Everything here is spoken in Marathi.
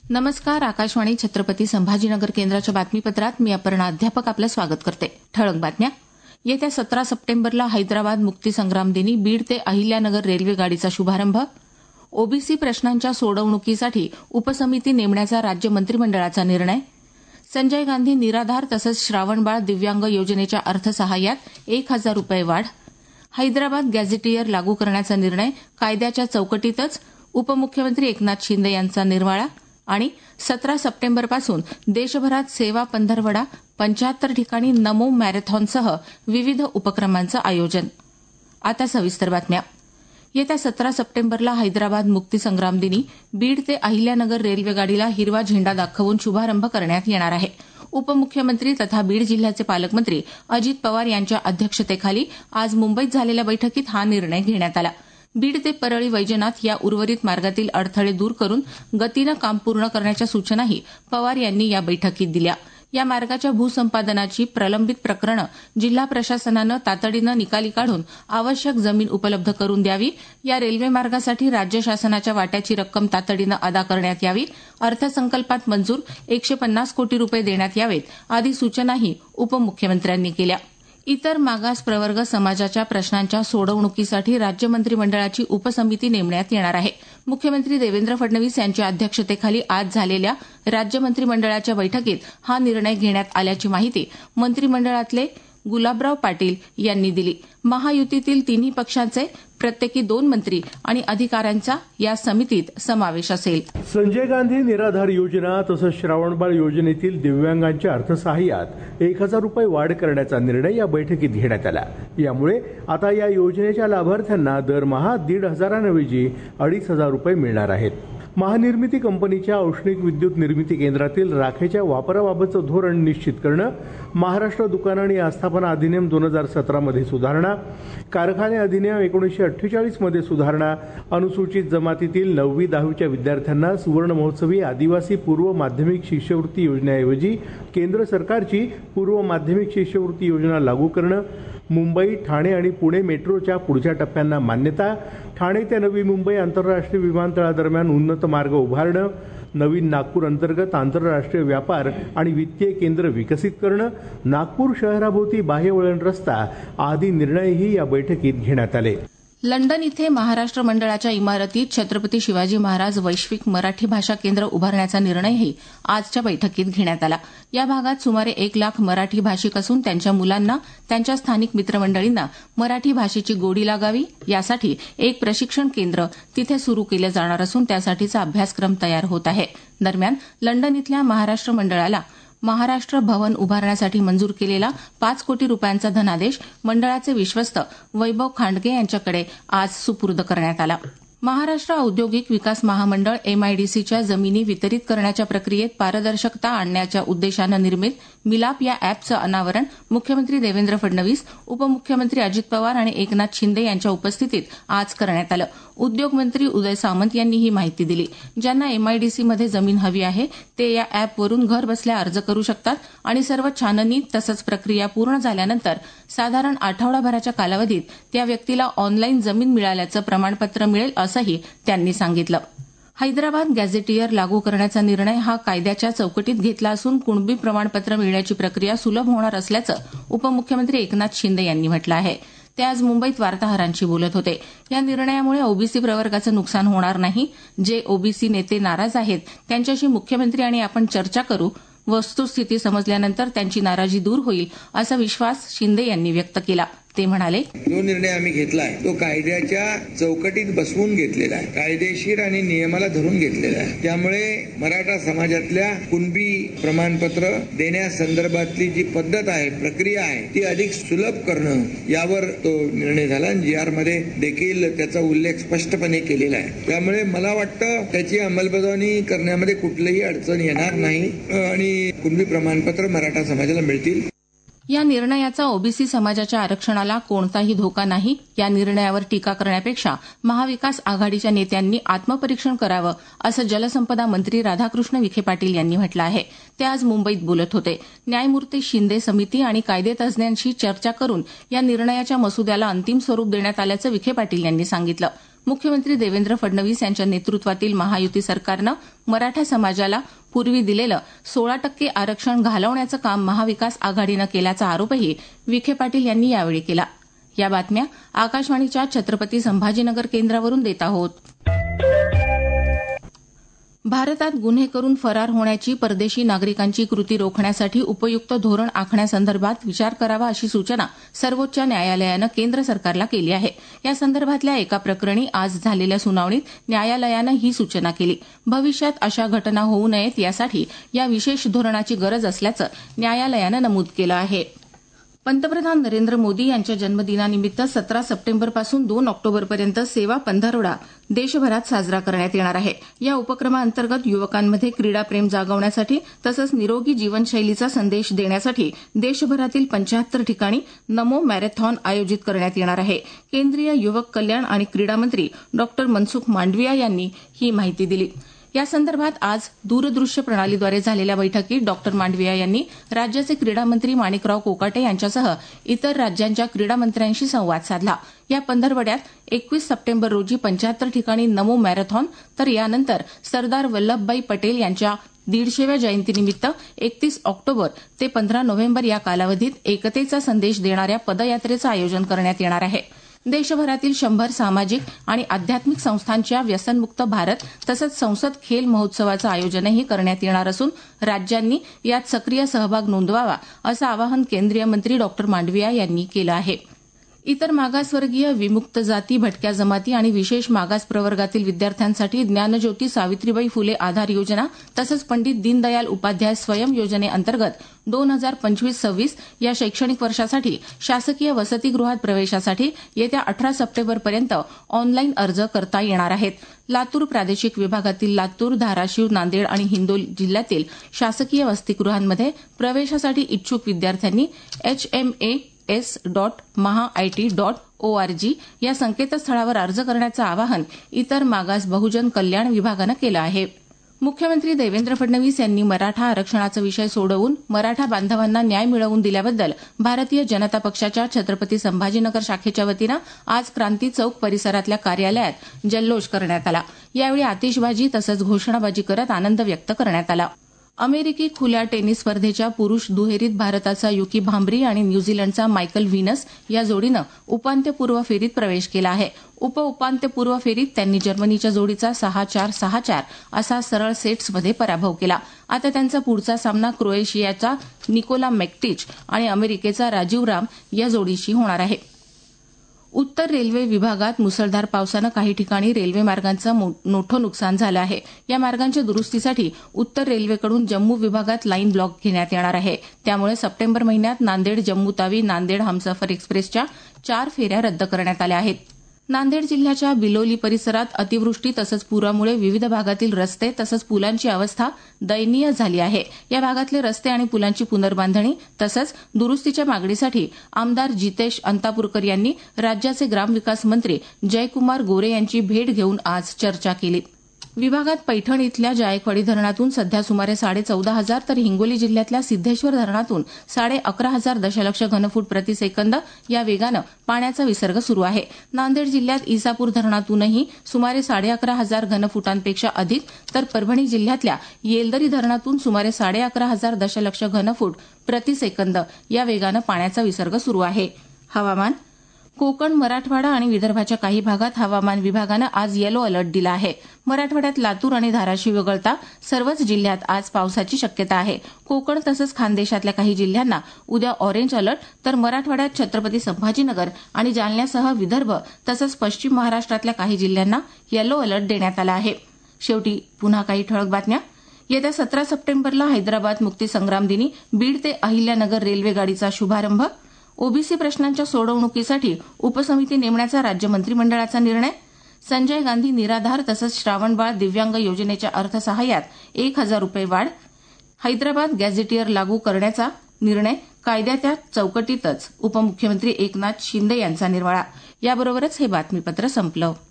नमस्कार. आकाशवाणी छत्रपती संभाजीनगर केंद्राच्या बातमीपत्रात मी अपर्णा अध्यापक आपलं स्वागत करते. ठळक बातम्या. येत्या 17 सप्टेंबरला हैदराबाद मुक्तीसंग्राम दिनी बीड ते अहिल्यानगर रेल्वे गाडीचा शुभारंभ. ओबीसी प्रश्नांच्या सोडवणुकीसाठी उपसमिती नेमण्याचा राज्य मंत्रिमंडळाचा निर्णय. संजय गांधी निराधार तसंच श्रावणबाळ दिव्यांग योजनेच्या अर्थसहाय्यात 1,000 रुपये वाढ. हैदराबाद गॅझेटियर लागू करण्याचा निर्णय कायद्याच्या चौकटीतच. उपमुख्यमंत्री एकनाथ शिंदे यांचा निर्वाळा. आणि 17 सप्टेंबरपासून देशभरात सेवा पंधरवडा, 75 ठिकाणी नमो मॅरेथॉनसह विविध उपक्रमांचं आयोजन. आता सविस्तर बातम्या. येत्या 17 सप्टेंबरला हैदराबाद मुक्तीसंग्राम दिनी बीड ते अहिल्यानगर रेल्वे गाडीला हिरवा झेंडा दाखवून शुभारंभ करण्यात येणार आहे. उपमुख्यमंत्री तथा बीड जिल्ह्याचे पालकमंत्री अजित पवार यांच्या अध्यक्षतेखाली आज मुंबईत झालेल्या बैठकीत हा निर्णय घेण्यात आला. बीड ते परळी वैजनाथ या उर्वरित मार्गातील अडथळे दूर करून गतीनं काम पूर्ण करण्याच्या सूचनाही पवार यांनी या बैठकीत दिल्या. या मार्गाच्या भूसंपादनाची प्रलंबित प्रकरणं जिल्हा प्रशासनानं तातडीनं निकाली काढून आवश्यक जमीन उपलब्ध करून द्यावी. या रेल्वे मार्गासाठी राज्य शासनाच्या वाट्याची रक्कम तातडीनं अदा करण्यात यावी. अर्थसंकल्पात मंजूर 150 कोटी रुपये देण्यात यावेत आदी सूचनाही उपमुख्यमंत्र्यांनी केल्या. इतर मागास प्रवर्ग समाजाच्या प्रश्नांच्या सोडवणुकीसाठी राज्य मंत्रिमंडळाची उपसमिती नेमण्यात येणार आहे. मुख्यमंत्री देवेंद्र फडणवीस यांच्या अध्यक्षतेखाली आज झालेल्या राज्य मंत्रिमंडळाच्या बैठकीत हा निर्णय घेण्यात आल्याची माहिती मंत्रिमंडळातले गुलाबराव पाटील यांनी दिली. महायुतीतील तिन्ही पक्षांचे प्रत्येकी 2 मंत्री आणि अधिकाऱ्यांचा या समितीत समावेश असेल. संजय गांधी निराधार योजना तसंच श्रावणबाळ योजनेतील दिव्यांगांच्या अर्थसहाय्यात 1,000 रुपये वाढ करण्याचा निर्णय या बैठकीत घेण्यात आला. यामुळे आता या योजनेच्या लाभार्थ्यांना दरमहा 1,500 ऐवजी 2,500 रुपये मिळणार आहेत. महानिर्मिती कंपनीच्या औष्णिक विद्युत निर्मिती केंद्रातील राखेच्या वापराबाबतचं धोरण निश्चित करणं, महाराष्ट्र दुकान आणि आस्थापना अधिनियम 2017 मध्ये सुधारणा, कारखाने अधिनियम 1948 मध्ये सुधारणा, अनुसूचित जमातीतील 9वी-10वीच्या विद्यार्थ्यांना सुवर्ण महोत्सवी आदिवासी पूर्व माध्यमिक शिष्यवृत्ती योजनेऐवजी केंद्र सरकारची पूर्व माध्यमिक शिष्यवृत्ती योजना लागू करणं, मुंबई, ठाणे आणि पुणे मेट्रोच्या पुढच्या टप्प्यांना मान्यता, ठाणे ते नवी मुंबई आंतरराष्ट्रीय विमानतळादरम्यान उन्नत मार्ग उभारणं, नवीन नागपूर अंतर्गत आंतरराष्ट्रीय व्यापार आणि वित्तीय केंद्र विकसित करणं, नागपूर शहराभोवती बाह्यवळण रस्ता आदी निर्णयही या बैठकीत घेण्यात आले. लंडन इथे महाराष्ट्र मंडळाच्या इमारतीत छत्रपती शिवाजी महाराज वैश्विक मराठी भाषा केंद्र उभारण्याचा निर्णयही आजच्या बैठकीत घेण्यात आला. या भागात सुमारे 1 लाख मराठी भाषिक असून त्यांच्या मुलांना त्यांच्या स्थानिक मित्रमंडळींना मराठी भाषेची गोडी लागावी यासाठी एक प्रशिक्षण केंद्र तिथे सुरू केलं जाणार असून त्यासाठीचा अभ्यासक्रम तयार होत आहे. दरम्यान लंडन इथल्या महाराष्ट्र मंडळाला महाराष्ट्र भवन उभारण्यासाठी मंजूर केलेला 5 कोटी रुपयांचा धनादेश मंडळाचे विश्वस्त वैभव खांडगे यांच्याकडे आज सुपूर्द करण्यात आला. महाराष्ट्र औद्योगिक विकास महामंडळ एमआयडीसीच्या जमिनी वितरित करण्याच्या प्रक्रियेत पारदर्शकता आणण्याच्या उद्देशानं निर्मित मिलाप या अॅपचं अनावरण मुख्यमंत्री देवेंद्र फडणवीस, उपमुख्यमंत्री अजित पवार आणि एकनाथ शिंदे यांच्या उपस्थितीत आज करण्यात आलं. उद्योगमंत्री उदय सामंत यांनी ही माहिती दिली. ज्यांना एमआयडीसीमध्ये जमीन हवी आहे ते या अॅपवरून घर बसल्या अर्ज करू शकतात आणि सर्व छाननी तसंच प्रक्रिया पूर्ण झाल्यानंतर साधारण आठवडाभराच्या कालावधीत त्या व्यक्तीला ऑनलाईन जमीन मिळाल्याचं प्रमाणपत्र मिळेल असंही त्यांनी सांगितलं. हैदराबाद गॅझेटियर लागू करण्याचा निर्णय हा कायद्याच्या चौकटीत घेतला असून कुणबी प्रमाणपत्र मिळण्याची प्रक्रिया सुलभ होणार असल्याचं उपमुख्यमंत्री एकनाथ शिंदे यांनी म्हटलं आहे. ते आज मुंबईत वार्ताहरांशी बोलत होते. या निर्णयामुळे ओबीसी प्रवर्गाचं नुकसान होणार नाही. जे ओबीसी नेते नाराज आहेत त्यांच्याशी मुख्यमंत्री आणि आपण चर्चा करू. वस्तुस्थिती समजल्यानंतर त्यांची नाराजी दूर होईल असा विश्वास शिंदे यांनी व्यक्त केला. ते म्हणाले, जो निर्णय आम्ही घेतलाय तो कायद्याच्या चौकटीत बसवून घेतलेला आहे, कायदेशीर आणि नियमाला धरून घेतलेला आहे. त्यामुळे मराठा समाजातल्या कुणबी प्रमाणपत्र देण्यासंदर्भातली जी पद्धत आहे, प्रक्रिया आहे ती अधिक सुलभ करणं यावर तो निर्णय झाला. GR मध्ये देखील त्याचा उल्लेख स्पष्टपणे केलेला आहे. त्यामुळे मला वाटतं त्याची अंमलबजावणी करण्यामध्ये कुठलीही अडचण येणार नाही आणि कुणबी प्रमाणपत्र मराठा समाजाला मिळतील. या निर्णयाचा ओबीसी समाजाच्या आरक्षणाला कोणताही धोका नाही. या निर्णयावर टीका करण्यापेक्षा महाविकास आघाडीच्या नेत्यांनी आत्मपरीक्षण करावं असं जलसंपदा मंत्री राधाकृष्ण विखे पाटील यांनी म्हटलं आहे. ते आज मुंबईत बोलत होते. न्यायमूर्ती शिंदे समिती आणि कायदेतज्ञांशी चर्चा करून या निर्णयाच्या मसुद्याला अंतिम स्वरूप देण्यात आल्याचं विखे पाटील यांनी सांगितलं. मुख्यमंत्री देवेंद्र फडणवीस यांच्या नेतृत्वातील महायुती सरकारनं मराठा समाजाला पूर्वी दिलेलं 16% आरक्षण घालवण्याचं काम महाविकास आघाडीनं केल्याचा आरोपही विखे पाटील यांनी यावेळी केला. या बातम्या आकाशवाणीच्या छत्रपती संभाजीनगर केंद्रावरून देत आहोत. भारतात गुन्हे करून फरार होण्याची परदेशी नागरिकांची कृती रोखण्यासाठी उपयुक्त धोरण आखण्यासंदर्भात विचार करावा अशी सूचना सर्वोच्च न्यायालयानं केंद्र सरकारला केली आहे. या संदर्भातल्या एका प्रकरणी आज झालेल्या सुनावणीत न्यायालयानं ही सूचना केली. भविष्यात अशा घटना होऊ नयेत यासाठी या विशेष धोरणाची गरज असल्याचं न्यायालयानं नमूद केलं आहे. पंतप्रधान नरेंद्र मोदी यांच्या जन्मदिनानिमित्त 17 सप्टेंबरपासून 2 ऑक्टोबरपर्यंत सेवा पंधरवडा देशभरात साजरा करण्यात येणार आहे. या उपक्रमाअंतर्गत युवकांमध्ये क्रीडाप्रेम जागवण्यासाठी तसंच निरोगी जीवनशैलीचा संदेश देण्यासाठी देशभरातील 75 ठिकाणी नमो मॅरेथॉन आयोजित करण्यात येणार आहे. केंद्रीय युवक कल्याण आणि क्रीडा मंत्री डॉ मनसुख मांडविया यांनी ही माहिती दिली. यासंदर्भात आज दूरदृश्य प्रणालीद्वारे झालेल्या बैठकीत डॉ मांडविया यांनी राज्याचे क्रीडा मंत्री माणिकराव कोकाटे यांच्यासह इतर राज्यांच्या क्रीडा मंत्र्यांशी संवाद साधला. या पंधरवड्यात 21 सप्टेंबर रोजी 75 ठिकाणी नमो मॅरेथॉन तर यानंतर सरदार वल्लभभाई पटेल यांच्या 150व्या जयंतीनिमित्त 31 ऑक्टोबर ते 15 नोव्हेंबर या कालावधीत एकतेचा संदेश देणाऱ्या पदयात्रेचं आयोजन करण्यात येणार आहे. देशभरातील 100 सामाजिक आणि आध्यात्मिक संस्थांच्या व्यसनमुक्त भारत तसंच संसद खेल महोत्सवाचं आयोजनही करण्यात येणार असून राज्यांनी यात सक्रिय सहभाग नोंदवावा असं आवाहन केंद्रीय मंत्री डॉ मांडविया यांनी केलं आहे. इतर मागासवर्गीय, विमुक्त जाती, भटक्या जमाती आणि विशेष मागास प्रवर्गातील विद्यार्थ्यांसाठी ज्ञानज्योती सावित्रीबाई फुले आधार योजना तसंच पंडित दीनदयाल उपाध्याय स्वयं योजनेअंतर्गत 2025-26 या शैक्षणिक वर्षासाठी शासकीय वसतिगृहात प्रवेशासाठी येत्या 18 सप्टेंबरपर्यंत ऑनलाईन अर्ज करता येणार आहेत. लातूर प्रादेशिक विभागातील लातूर, धाराशिव, नांदेड आणि हिंगोली जिल्ह्यातील शासकीय वसतिगृहांमध्ये प्रवेशासाठी इच्छुक विद्यार्थ्यांनी hmas.mahaIT.org या संकेतस्थळावर अर्ज करण्याचं आवाहन इतर मागास बहुजन कल्याण विभागानं केलं आहे. मुख्यमंत्री देवेंद्र फडणवीस यांनी मराठा आरक्षणाचा विषय सोडवून मराठा बांधवांना न्याय मिळवून दिल्याबद्दल भारतीय जनता पक्षाच्या छत्रपती संभाजीनगर शाखेच्या वतीनं आज क्रांती चौक परिसरातल्या कार्यालयात जल्लोष करण्यात आला. यावेळी आतिषबाजी तसंच घोषणाबाजी करत आनंद व्यक्त करण्यात आला. अमेरिकी खुल्या टेनिस स्पर्धेच्या पुरुष दुहेरीत भारताचा युकी भांबरी आणि न्यूझीलंडचा मायकल व्हीनस या जोडीनं उपांत्यपूर्व फेरीत प्रवेश केला आहे. उपउपांत्यपूर्व फेरीत त्यांनी जर्मनीच्या जोडीचा 6-4, 6-4 असा सरळ सेट्समध्ये पराभव केला. आता त्यांचा पुढचा सामना क्रोएशियाचा निकोला मेक्टिच आणि अमेरिकेचा राजीव राम या जोडीशी होणार आहे. उत्तर रेल्वे विभागात मुसळधार पावसानं काही ठिकाणी रेल्वे मार्गांचं मोठं नुकसान झालं आहे. या मार्गांच्या दुरुस्तीसाठी उत्तर रेल्वेकडून जम्मू विभागात लाईन ब्लॉक घेण्यात येणार आहे. त्यामुळे सप्टेंबर महिन्यात नांदेड जम्मू तावी नांदेड हमसफर एक्सप्रेसच्या 4 फेऱ्या रद्द करण्यात आल्या आहेत. नांदेड जिल्ह्याच्या बिलोली परिसरात अतिवृष्टी तसंच पुरामुळे विविध भागातील रस्ते तसंच पुलांची अवस्था दयनीय झाली आहे. या भागातले रस्ते आणि पुलांची पुनर्बांधणी तसंच दुरुस्तीच्या मागणीसाठी आमदार जितेश अंतापूरकर यांनी राज्याचे ग्रामविकास मंत्री जयकुमार गोरे यांची भेट घेऊन आज चर्चा केली. विभागात पैठण इथल्या जायकवाडी धरणातून सध्या सुमारे 14,500 तर हिंगोली जिल्ह्यातल्या सिद्धेश्वर धरणातून 11,500 दशलक्ष घनफूट प्रतिसेकंद या वेगानं पाण्याचा विसर्ग सुरू आहे. नांदेड जिल्ह्यात इसापूर धरणातूनही सुमारे 11,500 घनफुटांपेक्षा अधिक तर परभणी जिल्ह्यातल्या येलदरी धरणातून सुमारे 11,500 दशलक्ष घनफूट प्रतिसेकंद या वेगानं पाण्याचा विसर्ग सुरू आहे. हवामान. कोकण, मराठवाडा आणि विदर्भाच्या काही भागात हवामान विभागानं आज येलो अलर्ट दिला आहे. मराठवाड्यात लातूर आणि धाराशिव वगळता सर्वच जिल्ह्यात आज पावसाची शक्यता आहे. कोकण तसंच खानदेशातल्या काही जिल्ह्यांना उद्या ऑरेंज अलर्ट तर मराठवाड्यात छत्रपती संभाजीनगर आणि जालन्यासह विदर्भ तसंच पश्चिम महाराष्ट्रातल्या काही जिल्ह्यांना येलो अलर्ट देण्यात आला आहे. शेवटी पुन्हा काही ठळक बातम्या. येत्या 17 सप्टेंबरला हैदराबाद मुक्तीसंग्राम दिनी बीड ते अहिल्यानगर रेल्वे गाडीचा शुभारंभ. ओबीसी प्रश्नांच्या सोडवणुकीसाठी उपसमिती नेमण्याचा राज्य मंत्रिमंडळाचा निर्णय. संजय गांधी निराधार तसंच श्रावणबाळ दिव्यांग योजनेच्या अर्थसहाय्यात 1,000 रुपये वाढ. हैदराबाद गॅझेटियर लागू करण्याचा निर्णय कायद्याच्या चौकटीतच उपमुख्यमंत्री एकनाथ शिंदे यांचा निर्वाळा. याबरोबरच हे बातमीपत्र संपलं.